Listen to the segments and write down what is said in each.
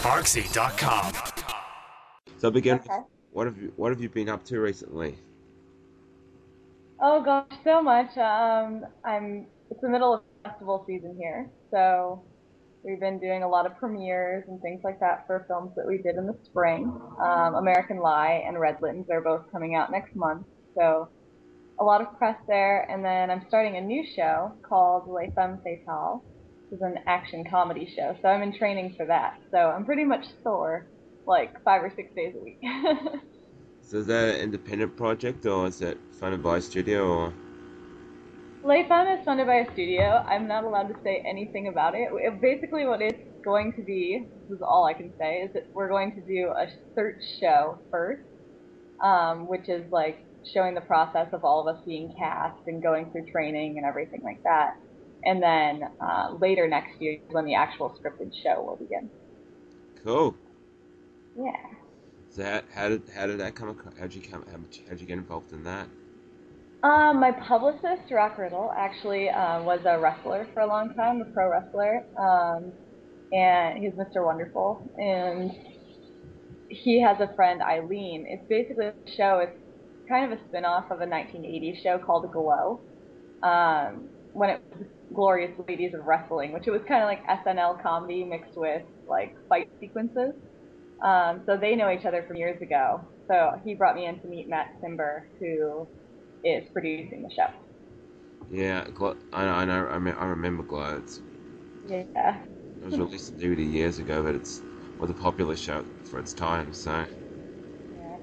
Sparksy.com. So begin. Okay. What have you been up to recently? Oh gosh, so much. It's the middle of festival season here, so we've been doing a lot of premieres and things like that for films that we did in the spring. American Lie and Redlands are both coming out next month, so a lot of press there. And then I'm starting a new show called Les Femmes Fatales, which is an action comedy show. So I'm in training for that. So I'm pretty much sore, like 5 or 6 days a week. So is that an independent project or is it funded by a studio or? Les Femmes is funded by a studio. I'm not allowed to say anything about it. Basically, what it's going to be, this is all I can say, is that we're going to do a search show first, which is like showing the process of all of us being cast and going through training and everything like that. And then later next year is when the actual scripted show will begin. Cool. Yeah. So how did that come? How'd you get involved in that? My publicist, Rock Riddle, actually was a wrestler for a long time, a pro wrestler, and he's Mr. Wonderful. And he has a friend, Eileen. It's basically a show. It's kind of a spin-off of a 1980s show called Glow, when it was Glorious Ladies of Wrestling, which it was kind of like SNL comedy mixed with like fight sequences. So they know each other from years ago. So he brought me in to meet Matt Timber, who is producing the show. Yeah, I know. I remember Glow. Yeah. It was released on DVD years ago, but it was a popular show for its time. So, Yeah.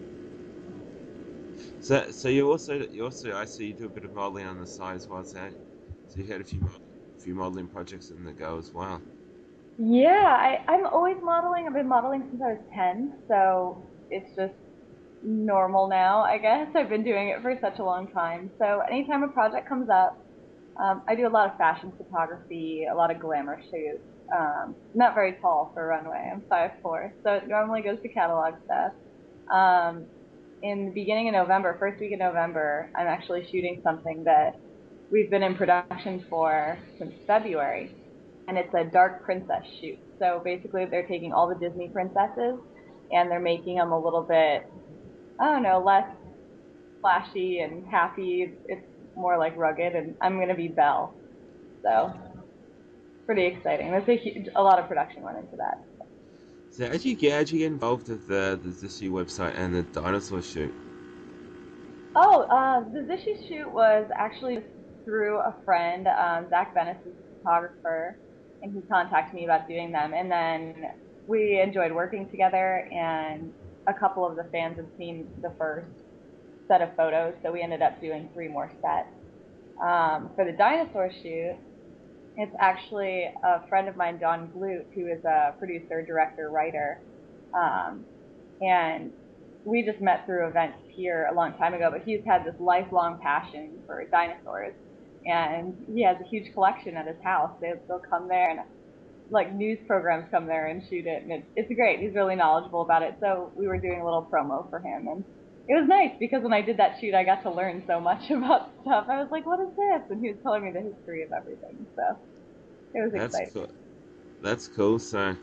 so you also I see you do a bit of modeling on the side as well. So you had a few modeling projects in the go as well. Yeah, I'm always modeling. I've been modeling since I was 10, so it's just normal now, I guess. I've been doing it for such a long time. So anytime a project comes up, I do a lot of fashion photography, a lot of glamour shoots. Not very tall for runway. I'm 5'4", so it normally goes to catalog stuff. Um, in the beginning of November, first week of November, I'm actually shooting something that we've been in production for since February, and it's a dark princess shoot. So basically, they're taking all the Disney princesses and they're making them a little bit, I don't know, less flashy and happy. It's more like rugged, and I'm gonna be Belle. So pretty exciting. A lot of production went into that. So how'd you get involved with the Zissou website and the dinosaur shoot? Oh, the Zishy shoot was actually through a friend. Zach Venice is a photographer, and he contacted me about doing them. And then we enjoyed working together, and a couple of the fans had seen the first set of photos, so we ended up doing 3 more sets. For the dinosaur shoot, it's actually a friend of mine, John Glute, who is a producer, director, writer. Um, and we just met through events here a long time ago, but he's had this lifelong passion for dinosaurs. And he has a huge collection at his house. They'll come there, and like news programs come there and shoot it. And it's great. He's really knowledgeable about it. So we were doing a little promo for him. And it was nice because when I did that shoot, I got to learn so much about stuff. I was like, what is this? And he was telling me the history of everything. So it was That's exciting. cool. That's cool. So,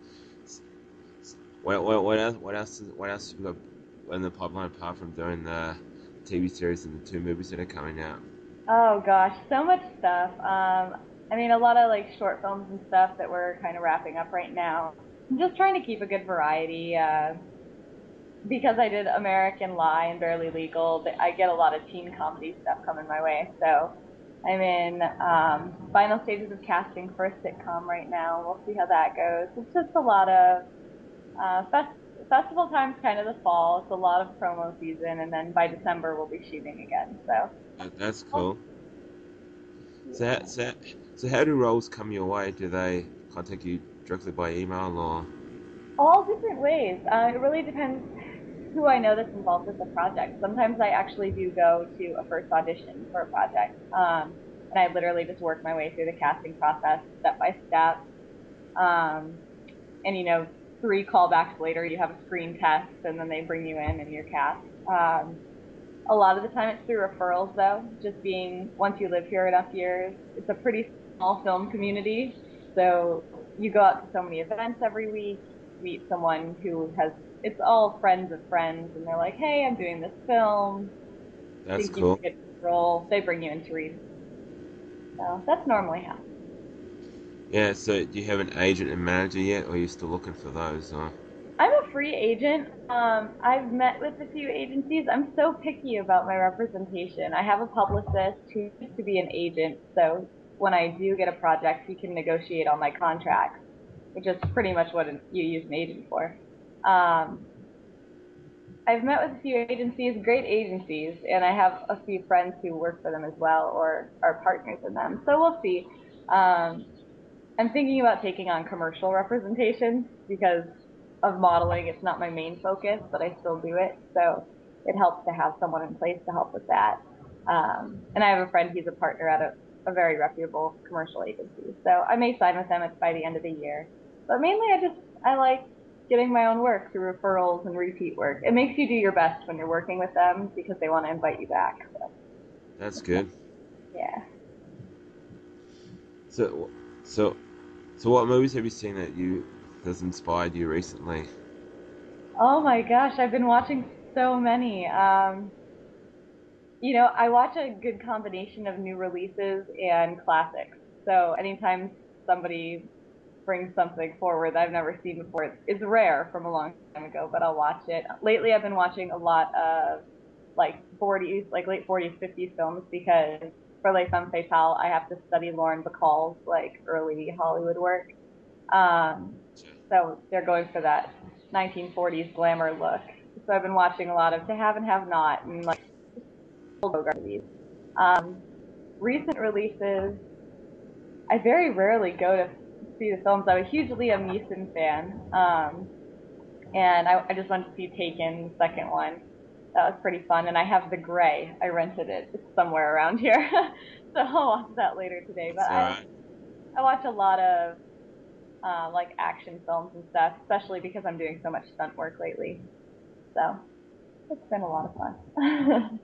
what else have you got in the pipeline apart from doing the TV series and the 2 movies that are coming out? Oh gosh, so much stuff. I mean, a lot of like short films and stuff that we're kind of wrapping up right now. I'm just trying to keep a good variety. Because I did American Lie and Barely Legal, I get a lot of teen comedy stuff coming my way. So I'm in final stages of casting for a sitcom right now. We'll see how that goes. It's just a lot of festival time's kind of the fall. It's a lot of promo season, and then by December we'll be shooting again. So. That's Oh, cool. So, yeah. so, so how do roles come your way? Do they contact you directly by email or? All different ways. It really depends who I know that's involved with the project. Sometimes I actually do go to a first audition for a project, and I literally just work my way through the casting process step by step. Um, and 3 callbacks later, you have a screen test, and then they bring you in and you're cast. A lot of the time it's through referrals, though. Just being once you live here enough years, it's a pretty small film community, so you go out to so many events every week, meet someone who has, it's all friends of friends, and they're like, hey, I'm doing this film, That's think you cool. should get this role. They bring you in to read. So that's normally how. Yeah, so do you have an agent and manager yet, or are you still looking for those? Or I'm a free agent. I've met with a few agencies. I'm so picky about my representation. I have a publicist who used to be an agent, so when I do get a project, he can negotiate all my contracts, which is pretty much what you use an agent for. Um, I've met with a few agencies, great agencies, and I have a few friends who work for them as well or are partners in them. So we'll see. Um, I'm thinking about taking on commercial representation because of modeling. It's not my main focus, but I still do it. So it helps to have someone in place to help with that. And I have a friend, he's a partner at a very reputable commercial agency. So I may sign with them by the end of the year. But mainly I like getting my own work through referrals and repeat work. It makes you do your best when you're working with them because they want to invite you back. So, that's good. yeah. So, so, so, what movies have you seen that you has inspired you recently? Oh my gosh, I've been watching so many. I watch a good combination of new releases and classics. So anytime somebody brings something forward that I've never seen before, it's rare from a long time ago, but I'll watch it. Lately, I've been watching a lot of like 40s, like late 40s, 50s films because for Les Femmes Fatales, I have to study Lauren Bacall's like early Hollywood work. Um, so they're going for that 1940s glamour look. So I've been watching a lot of To Have and Have Not and like movies. Um, Recent releases, I very rarely go to see the films. I'm a huge Liam Neeson fan, and I just went to see Taken, the second one. That was pretty fun, and I have The Gray. I rented it. It's somewhere around here, so I'll watch that later today. But It's all right. I watch a lot of like action films and stuff, especially because I'm doing so much stunt work lately. So it's been a lot of fun.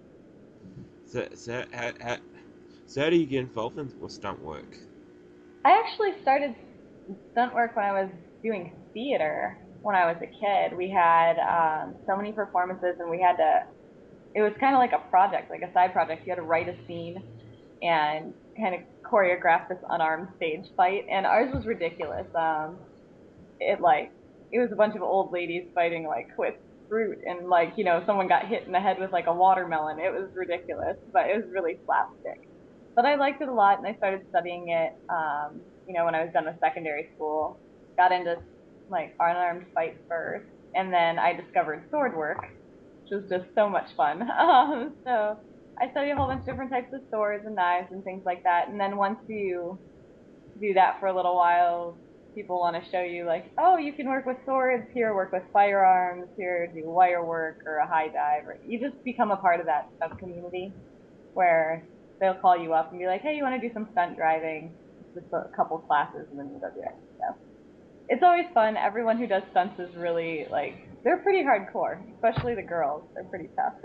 So how do you get involved in stunt work? I actually started stunt work when I was doing theater when I was a kid. We had so many performances, and we had to. It was kind of like a project, like a side project. You had to write a scene and kind of choreograph this unarmed stage fight, and ours was ridiculous. It like it was a bunch of old ladies fighting like with fruit, and like someone got hit in the head with like a watermelon. It was ridiculous, but it was really slapstick. But I liked it a lot, and I started studying it. When I was done with secondary school, got into like unarmed fight first, and then I discovered sword work, which was just so much fun. So I studied a whole bunch of different types of swords and knives and things like that. And then once you do that for a little while, people want to show you like, oh, you can work with swords here, work with firearms here, do wire work or a high dive, or you just become a part of that stunt community where they'll call you up and be like, hey, you want to do some stunt driving? Just a couple classes and then you go do it. So it's always fun. Everyone who does stunts is really like they're pretty hardcore, especially the girls. They're pretty tough.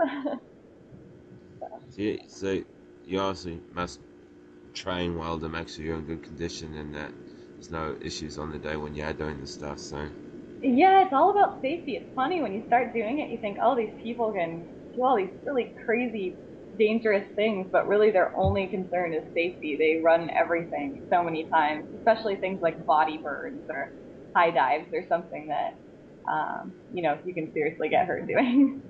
So you obviously must train well to make sure you're in good condition and that there's no issues on the day when you are doing the stuff. So Yeah, it's all about safety. It's funny when you start doing it, you think, oh, these people can do all these really crazy, dangerous things, but really their only concern is safety. They run everything so many times, especially things like body burns or high dives or something that, you can seriously get hurt doing.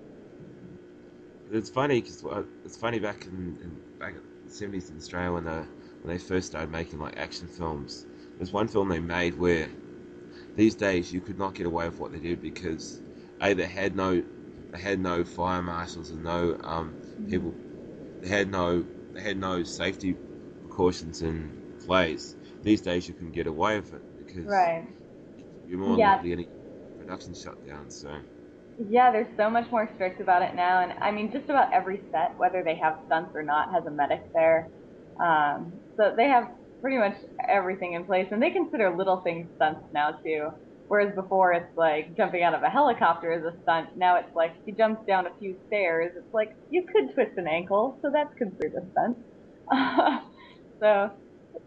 it's funny because it's funny back in the 70s in Australia when they first started making like action films. There's one film they made where these days you could not get away with what they did because they had no fire marshals and no people. They had no safety precautions in place. These days you can get away with it because Right. you're more Yeah, likely getting production shut down. So yeah, there's so much more strict about it now, and I mean, just about every set, whether they have stunts or not, has a medic there. So they have pretty much everything in place, and they consider little things stunts now too. Whereas before, it's like jumping out of a helicopter is a stunt. Now it's like he jumps down a few stairs. It's like you could twist an ankle, so that's considered a stunt. So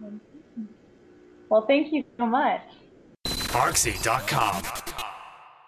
Well, thank you so much. Artsy.com.